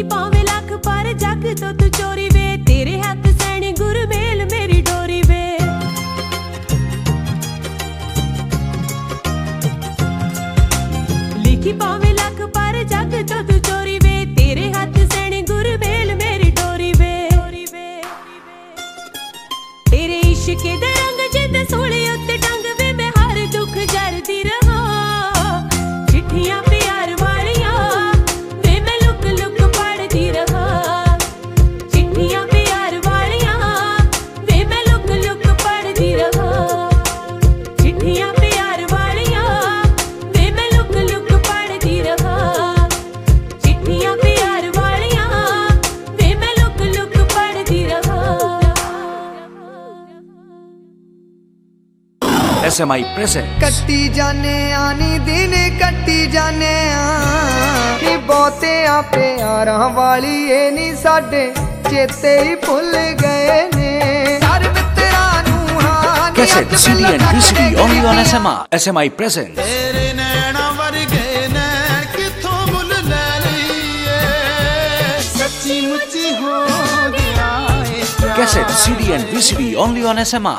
पावे लख पर जग तो तू चोरी वे, तेरे हाथ सैनी गुरमेल मेरी डोरी वे। लिखी पावे लख पर जग तो तू चोरी वे, तेरे हाथ सैनी गुरमेल मेरी डोरी वे। तेरे इश्क दे रंग जिंद सोले उत्ते टंग वे, मैं हर दुख जरदी रहा। चिट्ठियां प्यार वालियां वे मैं लुक लुक पढ़दी रहा। चिट्ठियां प्यार वालियां वे मैं लुक लुक पढ़दी रहा। चिट्ठियां प्यार वालियां वे मैं लुक लुक पढ़दी रहा। चिट्ठियां प्यार वालियां वे मैं लुक लुक पढ़दी रहा। SMI present कट्टी जाने आनी दिन कट्टी जाने आ, बहुते आ प्यारां वाली ए नी साडे चेते ही भुल गए ने। सारे मित्रां नूं हां cassette CD and VCD only on SMI present तेरे नैना वर्गे नैन किथों मुल ले लईए, सच्ची मुच्ची हो गया है प्यार। cassette CD and VCD only on SMI